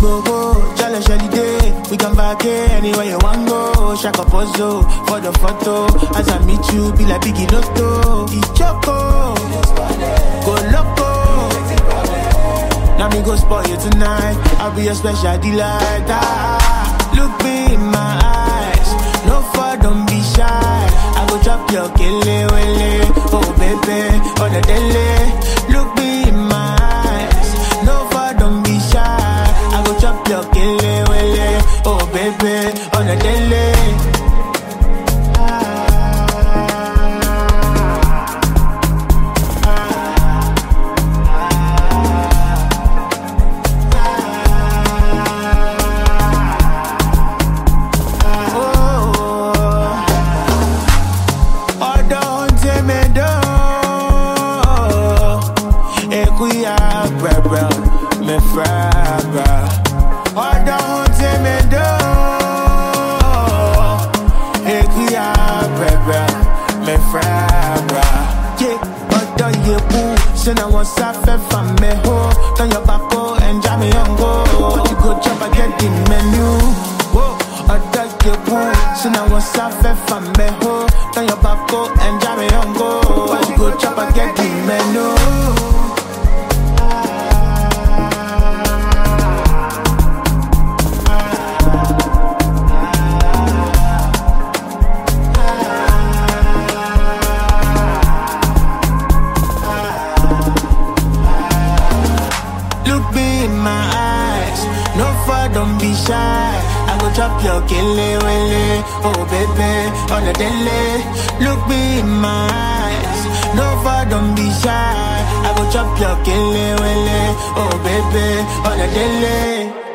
go go, jolly shelly day. We can back here anywhere you want go. Shaka puzzle for the photo. As I meet you, be like Biggie Lotto. Ichoko, go loco. Now me go spoil you tonight. I'll be your special delight. Look me in my eyes. No far, don't be shy. I go drop your kele wele. Oh baby, on the daily. Look me in my eyes. No far, don't be shy. I go drop your kele wele. Oh baby, on the daily. Me frabra, oh don't take me down. Equia, brabra, me frabra. Yeah, but don't you boo? Send I want suffer from me ho. Turn your back and jam me on go. But you go chop and get the menu. Whoa, I don't you boo? Send I want suffer from me ho. Turn your back and jam me on go. But you go chop and get the menu. Don't be shy, I go drop your kele wele. Oh baby, on the daily. Look me in my eyes. No far, don't be shy, I go drop your kele wele. Oh baby, on the daily.